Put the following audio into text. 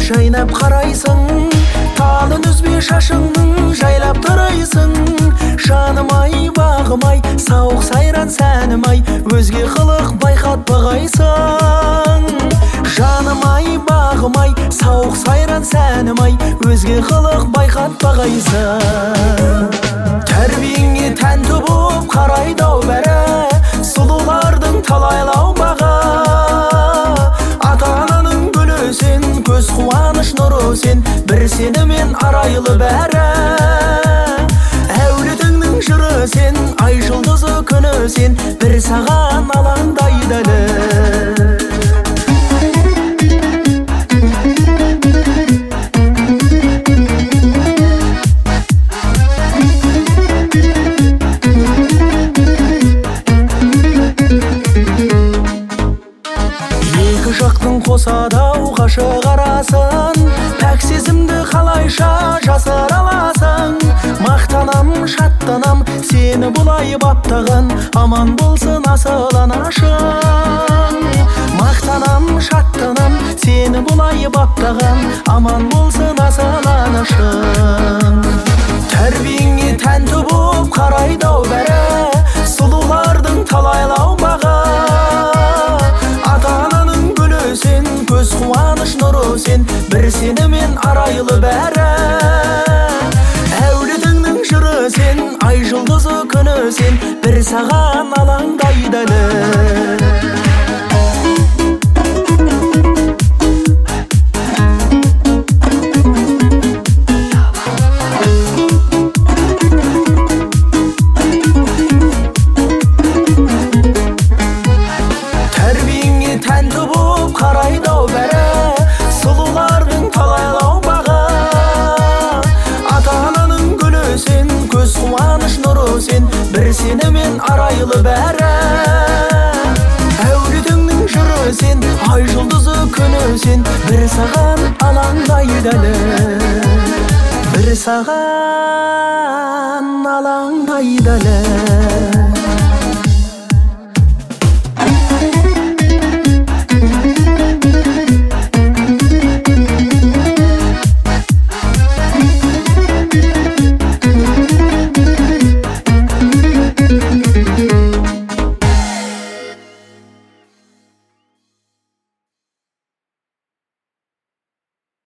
жайнап қарайсың, талын үзбей шашыңның жайлап тұрайсың. Жаным-ай, бағым-ай, сауық сайран сәнім-ай, өзге қылық байқатпағайсың. Жаным-ай, бағым-ай, сауық сайран сәнім-ай, өзге қылық байқатпағайсың. Тәрбиеңе тәнті боп қарайды-ау бәрі, сұлулардың талайлау баға. Ата-ананың гүлі сен, көз қуаныш нұры сен, бір сенімен арайлы бәрі. Әулетіңнің жыры сен, ай жұлдызы күні сен, бір саған алаңдайды әлі. Жақтың қосадау ғашық арасын, пәк сезімді қалайша жасыр аласың. Мақтанам, шаттанам, сені бұлай баптаған, аман болсын асыл анашың. Мақтанам, шаттанам, сені бұлай баптаған, аман болсын асыл анашың. Тәрбиеңе тәнті боп қарайды-ау бәрі, сұлулардың талайлау баға. Ата-ананың гүлі сен, көз қуаныш нұры сен, бір сенімен арайлы бәрі. Әулетіңнің жыры сен, ай жұлдызы күні сен, бір саған алаңдайды әлі. Тәнті боп қарайды-ау бәрі, сұлулардың талайлау баға. Ата-ананың гүлі сен, көз қуаныш нұры сен, бір сенімен арайлы бәрі. Әулетіңнің жыры сен, ай жұлдызы күні сен, бір саған алаңдайды әлі. Бір саған алаңдайды әлі.